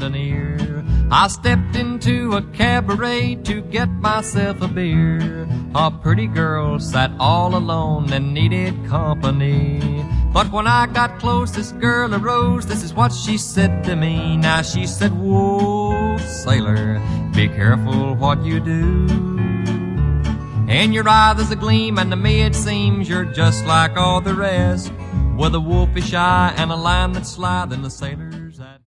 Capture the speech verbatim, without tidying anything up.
an ear. I stepped into a cabaret to get myself a beer. A pretty girl sat all alone and needed company. But when I got close, this girl arose. This is what she said to me. Now she said, whoa, sailor, be careful what you do. In your eye there's a gleam, and to me it seems you're just like all the rest, with a wolfish eye and a line that's sly than the sailor.